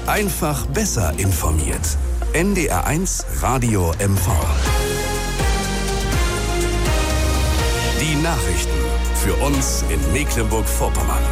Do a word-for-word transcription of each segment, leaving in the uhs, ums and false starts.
Einfach besser informiert. N D R eins Radio M V. Die Nachrichten für uns in Mecklenburg-Vorpommern.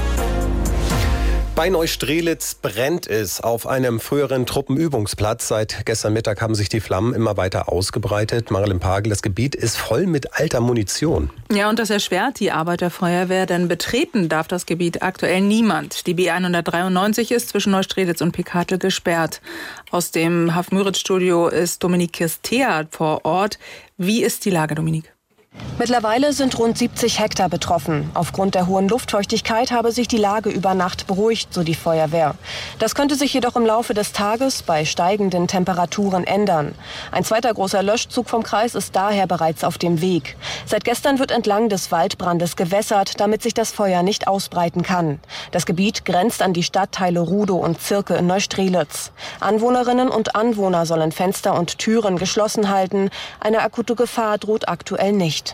Bei Neustrelitz brennt es auf einem früheren Truppenübungsplatz. Seit gestern Mittag haben sich die Flammen immer weiter ausgebreitet. Marilyn Pagel, das Gebiet ist voll mit alter Munition. Ja, und das erschwert die Arbeit der Feuerwehr, denn betreten darf das Gebiet aktuell niemand. Die B hundertdreiundneunzig ist zwischen Neustrelitz und Picardl gesperrt. Aus dem Hafen-Müritz-Studio ist Dominik Kirstea vor Ort. Wie ist die Lage, Dominik? Mittlerweile sind rund siebzig Hektar betroffen. Aufgrund der hohen Luftfeuchtigkeit habe sich die Lage über Nacht beruhigt, so die Feuerwehr. Das könnte sich jedoch im Laufe des Tages bei steigenden Temperaturen ändern. Ein zweiter großer Löschzug vom Kreis ist daher bereits auf dem Weg. Seit gestern wird entlang des Waldbrandes gewässert, damit sich das Feuer nicht ausbreiten kann. Das Gebiet grenzt an die Stadtteile Rudow und Zirke in Neustrelitz. Anwohnerinnen und Anwohner sollen Fenster und Türen geschlossen halten. Eine akute Gefahr droht aktuell nicht.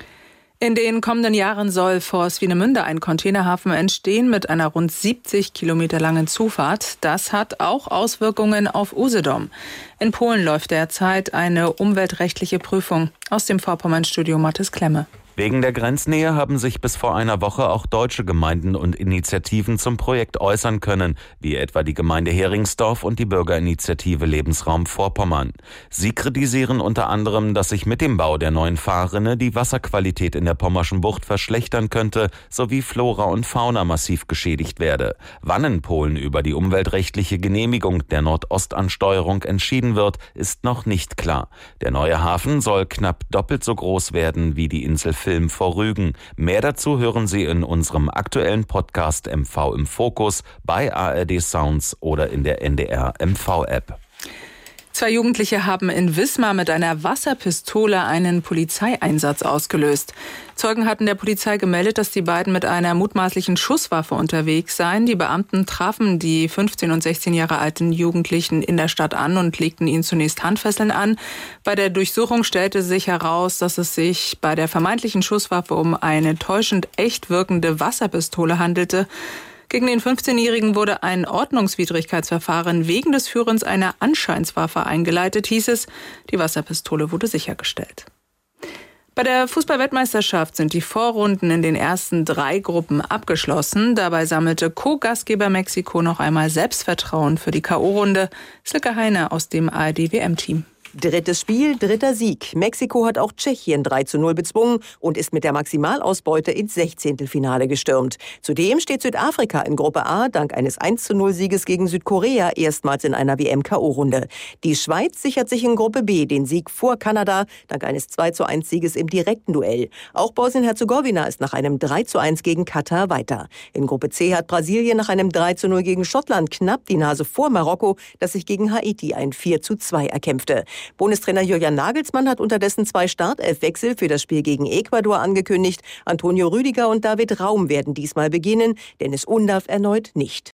In den kommenden Jahren soll vor Swinemünde ein Containerhafen entstehen mit einer rund siebzig Kilometer langen Zufahrt. Das hat auch Auswirkungen auf Usedom. In Polen läuft derzeit eine umweltrechtliche Prüfung. Aus dem Vorpommern-Studio Mathis Klemme. Wegen der Grenznähe haben sich bis vor einer Woche auch deutsche Gemeinden und Initiativen zum Projekt äußern können, wie etwa die Gemeinde Heringsdorf und die Bürgerinitiative Lebensraum Vorpommern. Sie kritisieren unter anderem, dass sich mit dem Bau der neuen Fahrrinne die Wasserqualität in der Pommerschen Bucht verschlechtern könnte, sowie Flora und Fauna massiv geschädigt werde. Wann in Polen über die umweltrechtliche Genehmigung der Nordostansteuerung entschieden wird, ist noch nicht klar. Der neue Hafen soll knapp doppelt so groß werden wie die Insel Film vor Rügen. Mehr dazu hören Sie in unserem aktuellen Podcast M V im Fokus, bei A R D Sounds oder in der N D R M V App. Zwei Jugendliche haben in Wismar mit einer Wasserpistole einen Polizeieinsatz ausgelöst. Zeugen hatten der Polizei gemeldet, dass die beiden mit einer mutmaßlichen Schusswaffe unterwegs seien. Die Beamten trafen die fünfzehn und sechzehn Jahre alten Jugendlichen in der Stadt an und legten ihnen zunächst Handfesseln an. Bei der Durchsuchung stellte sich heraus, dass es sich bei der vermeintlichen Schusswaffe um eine täuschend echt wirkende Wasserpistole handelte. Gegen den fünfzehnjährigen wurde ein Ordnungswidrigkeitsverfahren wegen des Führens einer Anscheinswaffe eingeleitet, hieß es. Die Wasserpistole wurde sichergestellt. Bei der Fußball-Weltmeisterschaft sind die Vorrunden in den ersten drei Gruppen abgeschlossen. Dabei sammelte Co-Gastgeber Mexiko noch einmal Selbstvertrauen für die K O-Runde. Silke Heine aus dem A R D-W M-Team. Drittes Spiel, dritter Sieg. Mexiko hat auch Tschechien drei zu null bezwungen und ist mit der Maximalausbeute ins Sechzehntelfinale gestürmt. Zudem steht Südafrika in Gruppe A dank eines eins zu null Sieges gegen Südkorea erstmals in einer W M-K O-Runde. Die Schweiz sichert sich in Gruppe B den Sieg vor Kanada dank eines zwei zu eins Sieges im direkten Duell. Auch Bosnien-Herzegowina ist nach einem drei zu eins gegen Katar weiter. In Gruppe C hat Brasilien nach einem drei zu null gegen Schottland knapp die Nase vor Marokko, das sich gegen Haiti ein vier zu zwei erkämpfte. Bundestrainer Julian Nagelsmann hat unterdessen zwei Startelfwechsel für das Spiel gegen Ecuador angekündigt. Antonio Rüdiger und David Raum werden diesmal beginnen, Dennis Undaff erneut nicht.